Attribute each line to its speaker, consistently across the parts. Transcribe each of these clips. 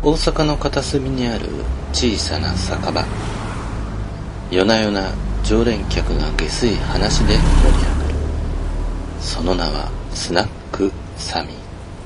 Speaker 1: 大阪の片隅にある小さな酒場。夜な夜な常連客が下水話で盛り上がる。その名はスナックサミー。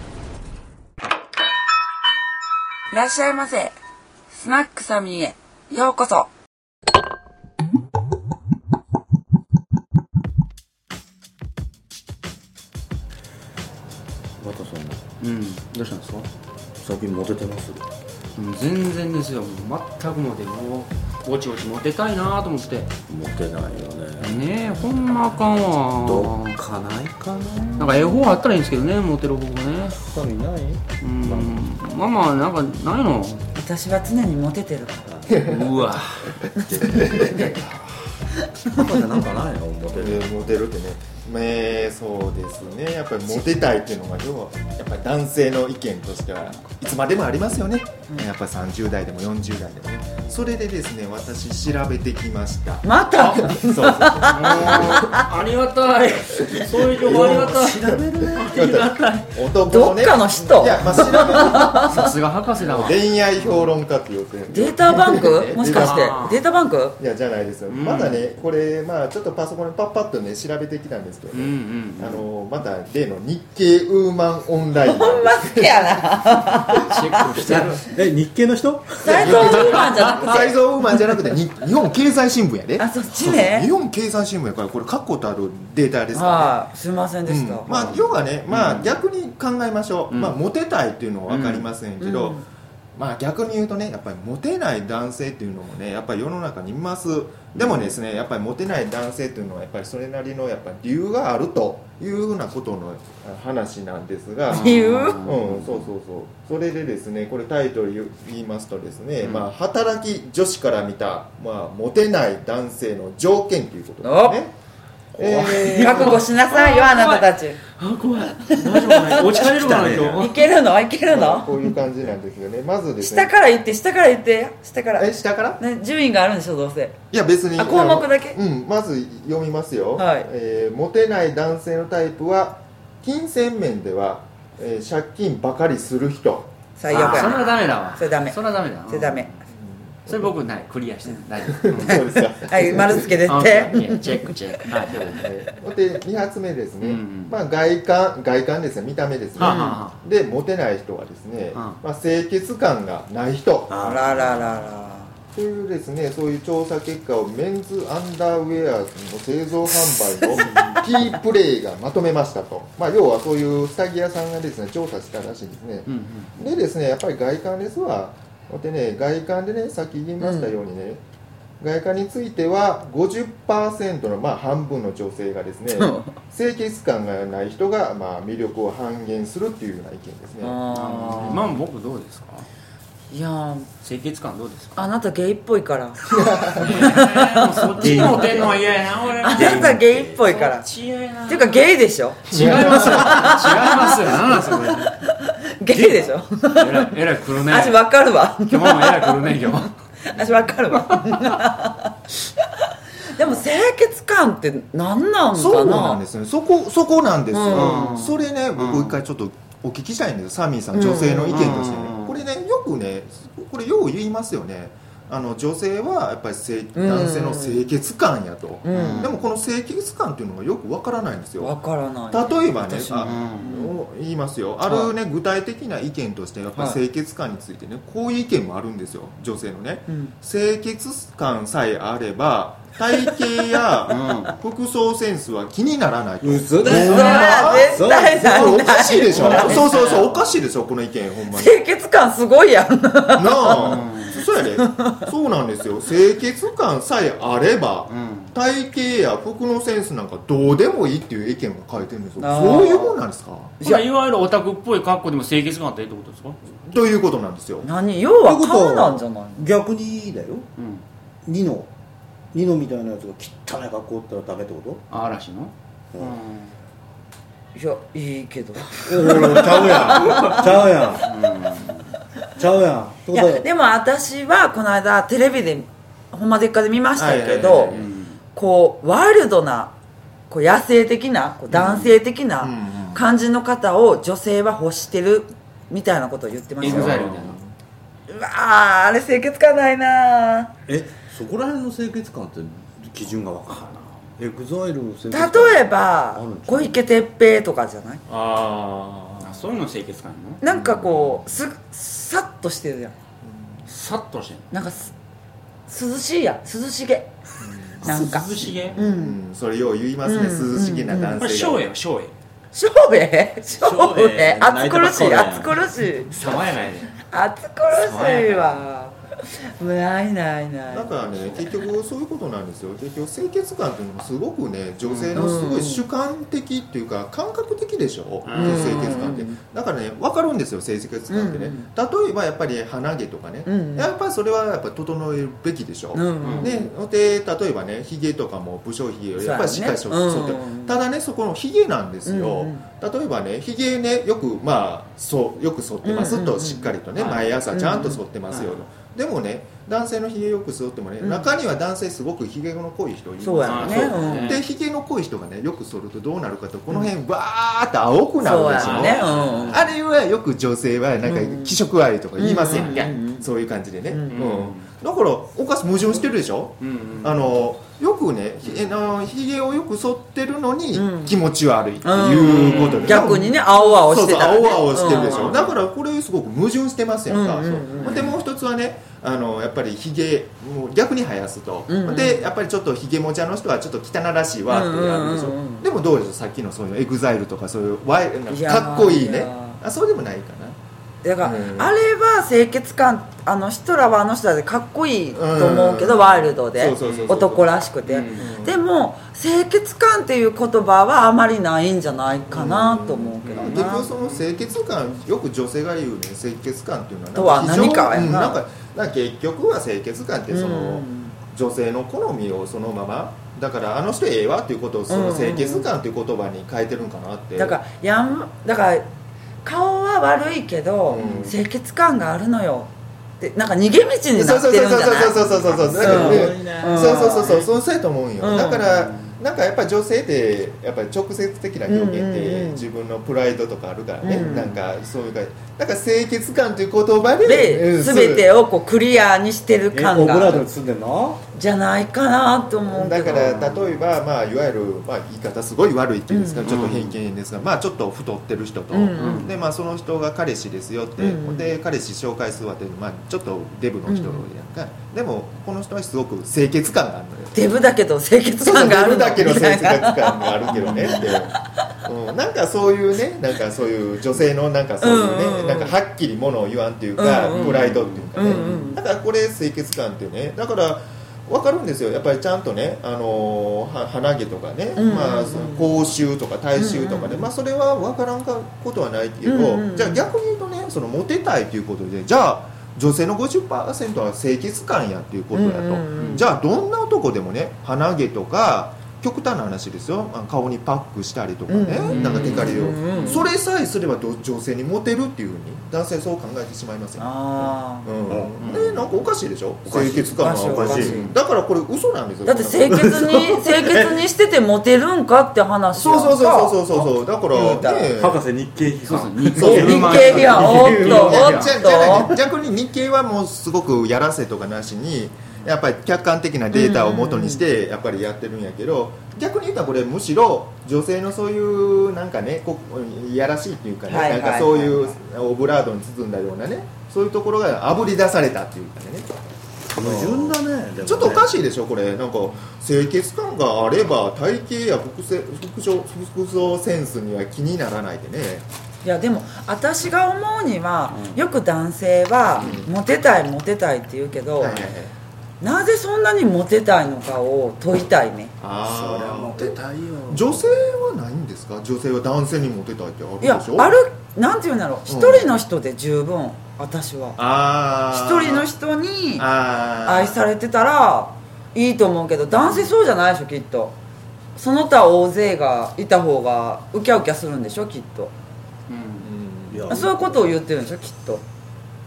Speaker 2: いらっしゃいませ。スナックサミーへようこそ。
Speaker 3: またそんな。
Speaker 4: どうしたんですか？
Speaker 3: 最近モテてます？
Speaker 4: 全然ですよ。もう全くもて、もうおちおちモテたいなと思って。
Speaker 3: モテないよね。
Speaker 4: ねえ、ほんまあかんわ。
Speaker 3: どっかないかな。
Speaker 4: なんか絵本あったらいいんですけどね、モテる方法ね。
Speaker 3: 他にない？
Speaker 4: ママなんかないの？
Speaker 2: 私は常にモテてるから。
Speaker 4: うわ。
Speaker 3: パパじゃなんかないの？モテる。
Speaker 5: モテるってね、そうですね。やっぱりモテたいっていうのが要はやっぱり男性の意見としてはいつまでもありますよね。やっぱり30代でも40代でもね。それでですね、私調べてきました。
Speaker 2: また
Speaker 5: そう
Speaker 4: ありがたい。そういう情報ありがたい。
Speaker 3: 調べるね。
Speaker 4: ありがたい。
Speaker 2: どっかの人。
Speaker 5: いや、まあ、調べる
Speaker 4: さすが博士だわ。
Speaker 5: 恋愛評論家って言ってるんで。
Speaker 2: データバンクもしかしてデータバンク？
Speaker 5: いや、じゃないですよ。まだね、これまあちょっとパソコンでパッとね調べてきたんですけど、また例の日経ウーマンオンライン。
Speaker 2: ほんま好きやな。
Speaker 4: チェックしてる。
Speaker 3: 日系の人？
Speaker 2: サイゾーウーマンじゃなくて。
Speaker 5: サイゾーウーマンじゃなくて日本経済新聞やで。
Speaker 2: あ、そっちね。
Speaker 5: 日本経済新聞やからこれ確固たるデータですからね。
Speaker 2: はい、すみませんでした。
Speaker 5: まあ要はね、まあ逆に考えましょう。まあモテたいっていうのは分かりませんけど、まあ逆に言うとね、やっぱりモテない男性っていうのもね、やっぱり世の中にいます。でもですね、やっぱりモテない男性っていうのはやっぱりそれなりのやっぱり理由があるというふうなことの話なんですが、
Speaker 2: 理由？
Speaker 5: そう。それでですね、これタイトル言いますとですね、まあ働き女子から見たまあモテない男性の条件ということですね。
Speaker 2: 覚悟しなさいよ、あなたたち。
Speaker 4: あ、怖い。大丈夫ない。落ちかれるかな今日。
Speaker 2: いけるの？いけるの？
Speaker 5: こういう感じなんですよね。まずですね。
Speaker 2: 下から言って、下から言って、下から。
Speaker 5: 下から？
Speaker 2: ね、順位があるんでしょ、どうせ。
Speaker 5: いや別に。
Speaker 2: あ、項目だけ？
Speaker 5: まず読みますよ。
Speaker 2: はい。
Speaker 5: モテない男性のタイプは金銭面では、借金ばかりする人。
Speaker 2: 最悪や。
Speaker 4: それはダメだわ。
Speaker 2: それダメ。
Speaker 4: それはダメだ。
Speaker 2: それダメ。
Speaker 4: それ僕ない、クリアしてる。大丈夫。
Speaker 5: そうですか。
Speaker 2: はい、丸つけてって。
Speaker 4: チェック。はい。
Speaker 5: で2発目ですね。まあ外観ですね、見た目ですね。でモテない人はですね、まあ清潔感がない人。
Speaker 2: あらららら。
Speaker 5: というですね、そういう調査結果をメンズアンダーウェアの製造販売のキープレイがまとめましたと。まあ要はそういう下着屋さんがですね調査したらしいんですね。でですね、やっぱり外観ですわ。でね、外観でね、さっき言いましたようにね、外観については 50% の、まあ、半分の女性がですね清潔感がない人が、まあ、魅力を半減するっていうような意見ですね。
Speaker 4: 今も僕どうですか？
Speaker 2: いや
Speaker 4: 清潔感どうですか？
Speaker 2: あなたゲイっぽいから。
Speaker 4: そっちにモテんのは嫌やな、俺。
Speaker 2: あなたゲイっぽいから。っていうかゲイでしょ？
Speaker 4: 違いますよ。何なんそれ。
Speaker 2: ゲイでしょ？
Speaker 4: えらい来るね。
Speaker 2: 私分かるわ。
Speaker 4: 今日もえらい来るね、今日。
Speaker 2: 私分かるわ。でも清潔感って何なんかな？
Speaker 5: そうなんですね。そこなんですよ。それね、僕一回ちょっとお聞きしたいんですよ、サミーさん、女性の意見としてね。これね、よくね、これよう言いますよね。女性はやっぱり男性の清潔感やと、でもこの清潔感っていうのがよくわからないんですよ。
Speaker 2: わからない。
Speaker 5: 例えばね、言いますよ。あるね、具体的な意見としてやっぱり清潔感についてね、こういう意見もあるんですよ、女性のね。清潔感さえあれば体型や服装センスは気にならないと。
Speaker 3: 嘘だ
Speaker 2: よ。絶対ない。
Speaker 5: おかしいでしょ。そうおかしいですよ、この意見。ほんまに
Speaker 2: 清潔感すごいやんな
Speaker 5: あ。そうやで。そうなんですよ。清潔感さえあれば、体型や服のセンスなんかどうでもいいっていう意見が書いてるんですよ。そういうもんなんですか？
Speaker 4: じゃあいわゆるオタクっぽい格好でも清潔感あったらいいってことですか？
Speaker 5: ということなんですよ。
Speaker 2: 何？要は顔なんじゃない？
Speaker 3: 逆にだよ。ニノみたいなやつが汚い格好ったらダメってこと？
Speaker 4: 嵐の？
Speaker 2: いや、いいけど。
Speaker 3: ちゃうやん。
Speaker 2: いや、でも私はこの間テレビでほんまでっかで見ましたけど、こうワイルドな、こう野生的な、こう男性的な感じの方を女性は欲してるみたいなことを言ってましたよ。
Speaker 4: EXILEみたいな。
Speaker 2: うわあ、あれ清潔感ないな。
Speaker 3: そこら辺の清潔感って基準が分かんない。エグザイルの清潔感
Speaker 2: 例えば小池徹平とかじゃない？
Speaker 4: そういうの清潔感の
Speaker 2: なんかこうさっとしてるじゃん。
Speaker 4: さっとしてんの
Speaker 2: なんか涼しいやん、涼しげ。なんか
Speaker 4: 涼しげ、
Speaker 5: それよう言いますね、涼しげな男
Speaker 4: これ
Speaker 5: 性が。
Speaker 4: 翔英
Speaker 2: 翔平暑苦しい、暑苦しい、
Speaker 4: 爽やかやね
Speaker 2: 暑苦しいわ。ない
Speaker 5: だからね、結局そういうことなんですよ。結局清潔感っていうのもすごくね、女性のすごい主観的っていうか感覚的でしょ、清潔感って。だからね、分かるんですよ、清潔感ってね。例えばやっぱり鼻毛とかね、やっぱりそれはやっぱ整えるべきでしょ。ね、で例えばね、ひげとかも武将ひげをやっぱりしっかり剃って、ただね、そこのひげなんですよ。例えばね、ひげね、よくよく剃ってますと、しっかりとね、毎朝ちゃんと剃ってますよと。でもね、男性のひげよく剃ってもね、中には男性すごくひげの濃い人いますよね。で、ひげの濃い人がね、よく剃るとどうなるかと、この辺バーって青くなるでしょ。あれはよく女性はなんか気色悪いとか言いませんか、そういう感じでね。だからおかし矛盾してるでしょ。よくね、ひげをよく剃ってるのに気持ち悪いっていうことで、
Speaker 2: 逆にね、青々してたらね、
Speaker 5: 青々してるでしょ。だからこれすごく矛盾してますやんか。でもう一つはね、やっぱりひげも逆に生やすと、でやっぱりちょっとひげもちゃの人はちょっと汚らしいわってやるでしょ。でもどうでしょう、さっきのそういうエグザイルとかそういうかっこいいね、そうでもないかな。
Speaker 2: だから、あれは清潔感、人らは人らでかっこいいと思うけど、ワイルドで男らしくて、でも清潔感っていう言葉はあまりないんじゃないかなと思うけどな。
Speaker 5: 結局その清潔感、よく女性が言うね、清潔感っていうのは
Speaker 2: とは何かやな。
Speaker 5: なんか結局は清潔感ってその女性の好みをそのまま、だからあの人ええわっていうことをその清潔感っていう言葉に変えてるんかなって。
Speaker 2: だから顔は悪いけど、清潔感があるのよってなんか逃げ道になってるんじゃない？
Speaker 5: そうやと思うんよ。だからなんかやっぱり女性ってやっぱり直接的な表現って自分のプライドとかあるからね、なんかそういうか、だから清潔感という言葉で
Speaker 2: 全てをこうクリアにしてる感が
Speaker 3: オブラートに包んでんの
Speaker 2: じゃないかなと思うけど、
Speaker 5: だから例えば、まあ、いわゆる、まあ、言い方すごい悪いっていうんですか、ちょっと偏見ですが、まあ、ちょっと太ってる人と、でまあ、その人が彼氏ですよって、で彼氏紹介するわって、まあ、ちょっとデブの人やんか、でもこの人はすごく清潔感があるのよ。
Speaker 2: デブだけど清潔感があるの
Speaker 5: デブだけの清潔感があるけどねってなんかそういうね、なんかそういう女性のなんかそういうね、なんかはっきりものを言わんっていうか、プライドっていうかね、だからこれ清潔感っていうね、だから分かるんですよ。やっぱりちゃんとね、鼻毛とかね、まあ、口臭とか体臭とかね、まあ、それは分からんことはないけど、じゃあ逆に言うとね、そのモテたいということで、じゃあ女性の 50% は清潔感やっていうことだと、じゃあどんな男でもね、鼻毛とか極端な話ですよ、顔にパックしたりとかね、なんかテカリを、それさえすれば女性にモテるっていうふうに男性そう考えてしまいますよ。なんかおかしいでしょ、清潔感はおかしい。だからこれ嘘なんですよ。
Speaker 2: だって清潔にしててモテるんかって話やんか。
Speaker 5: そうだからね、
Speaker 3: 博士日経批判、
Speaker 2: 日経批判、おっと
Speaker 5: 逆に日経はもうすごくやらせとかなしに、やっぱり客観的なデータを元にしてやっぱりやってるんやけど、逆に言ったらこれむしろ女性のそういうなんかね、いやらしいっていうかね、なんかそういうオブラートに包んだようなね、そういうところがあぶり出されたっていうかね、
Speaker 3: 矛盾だね。
Speaker 5: ちょっとおかしいでしょこれ。なんか清潔感があれば体型や服装センスには気にならないでね。
Speaker 2: いやでも私が思うには、よく男性はモテたいって言うけど、なぜそんなにモテたいのかを問いたいね。
Speaker 3: そりゃモテたいよ。
Speaker 5: 女性はないんですか？女性は男性にモテたいってあるでしょ？
Speaker 2: いや、ある、なんていうんだろう、一人の人で十分。私は一人の人に愛されてたらいいと思うけど、男性そうじゃないでしょきっと。その他大勢がいた方がウキャウキャするんでしょきっと、そういうことを言ってるんでしょきっと。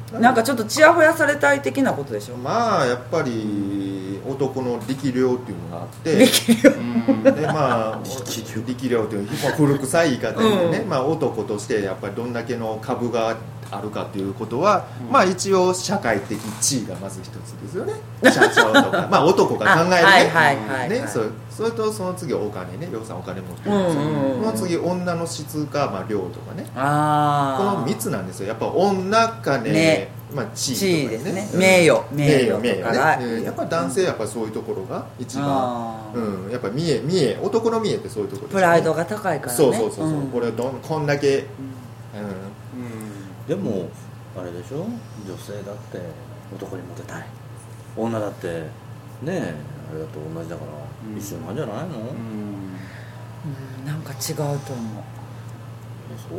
Speaker 2: なんかちょっとちやほやされたい的なことでしょ。
Speaker 5: まあやっぱり男の力量っていうのがあって
Speaker 2: 力量
Speaker 5: でまあ力量という、まあ、古臭い言い方でね、まあ、男としてやっぱりどんだけの株があるかということは、まあ一応社会的地位がまず一つですよね。社長とかまあ男が考えるね、それとその次お金ね、りょうさんお金持ってるんですよ、その次女の質か、まあ、量とかね、この3つなんですよ。やっぱ女金、ね、まあ、地位とかね、
Speaker 2: ですね、名誉とか、
Speaker 5: ね、やっぱ男性やっぱそういうところが一番、やっぱ見え男の見えってそういうところです、ね、
Speaker 2: プライドが高いからね。
Speaker 5: そう、これこんだけ、
Speaker 3: でもあれでしょ、女性だって男にモテたい、女だってねえあれだと同じだから一緒なんじゃないの？
Speaker 2: なんか違うと思う。
Speaker 3: そう？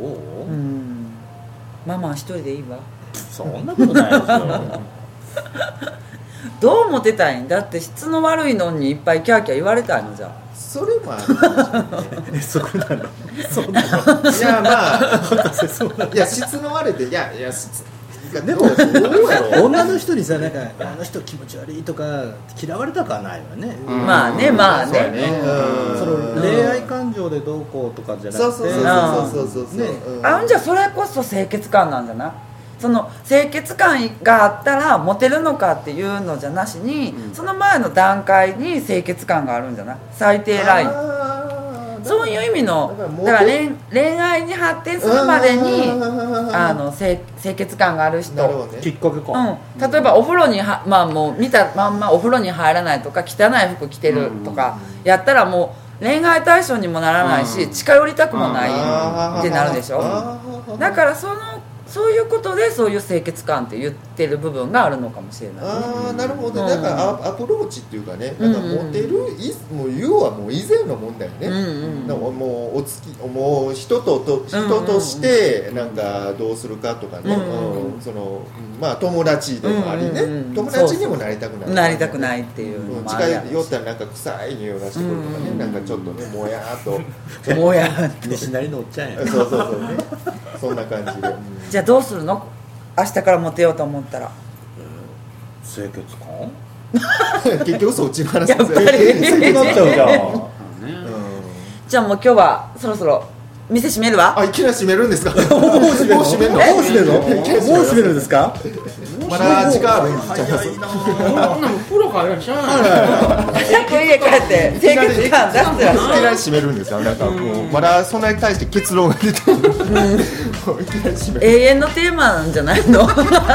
Speaker 2: ママ一人でいいわ。
Speaker 3: そんなことないですよ
Speaker 2: どうモテたいんだって、質の悪いのにいっぱいキャーキャー言われたいのじゃ。
Speaker 5: それもあるかもしれない
Speaker 3: そこなのそうなの
Speaker 5: いやまあいや質の悪いっていやでも
Speaker 3: 女の人にさ、なんかあの人気持ち悪いとか嫌われたくはないわね。
Speaker 2: まあね、まあね、
Speaker 3: その恋愛感情でどうこうとかじゃなくて、
Speaker 5: そう
Speaker 2: じゃあそれこそ清潔感なんじゃない？その清潔感があったらモテるのかっていうのじゃなしに、その前の段階に清潔感があるんじゃない？最低ライン。そういう意味のだから恋愛に発展するまでに清潔感がある人、
Speaker 3: きっかけか、
Speaker 2: 例えばお風呂にまあもう見たまんまお風呂に入らないとか汚い服着てるとかやったらもう恋愛対象にもならないし、近寄りたくもないってなるでしょ。だからそういうことでそういう清潔感って言ってる部分があるのかもしれないね。
Speaker 5: なるほど、だからアプローチっていうかね、なんかモテる、もう要はもう以前の問題ね、もうもう人としてなんかどうするかとかね、そのまあ友達でもありね、友達にもなりたくない
Speaker 2: っていうのも
Speaker 5: 近寄ったらなんか臭い匂いがしてくるとかね、なんかちょっとねもやーっと
Speaker 2: もやーっと
Speaker 3: 西成のおっちゃんや。
Speaker 5: そうね、そんな感じで。
Speaker 2: じゃあどうするの？明日からモテようと思ったら。
Speaker 3: 清潔感？
Speaker 5: 結局そっちの話ですよ。
Speaker 2: やっぱり
Speaker 3: 清潔なっちゃうじゃん。
Speaker 2: じゃあもう今日はそろそろ店閉めるわ。
Speaker 5: いきなり閉めるんですか？もう
Speaker 3: 閉めるの？もう閉めるんですか？
Speaker 5: まだ時間あるんちゃいます？
Speaker 4: プロからいらっしゃい。
Speaker 2: 早く家帰って清潔感出してらっしゃい。
Speaker 5: いきなり閉めるんですよ。なんかもうまだそんなに対して結論が出てる。いきなり閉める。
Speaker 2: 永遠のテーマなんじゃないの？
Speaker 4: うわ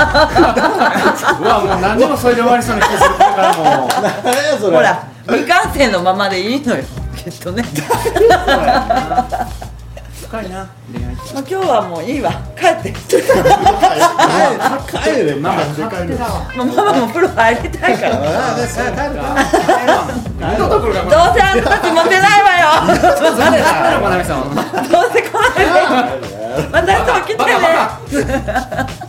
Speaker 4: もう何でもそれで終わりそうな気がするからもう。
Speaker 2: ほら未完成のままでいいのよきっとね。
Speaker 4: 深いな恋愛。
Speaker 2: 今日はもういいわ、帰って。
Speaker 3: 帰るね。
Speaker 4: ママ勝手だわ。
Speaker 2: ママも風呂入りたいから。どうせあんたたちモテないわよ。どうせ来ないで。また人来てね。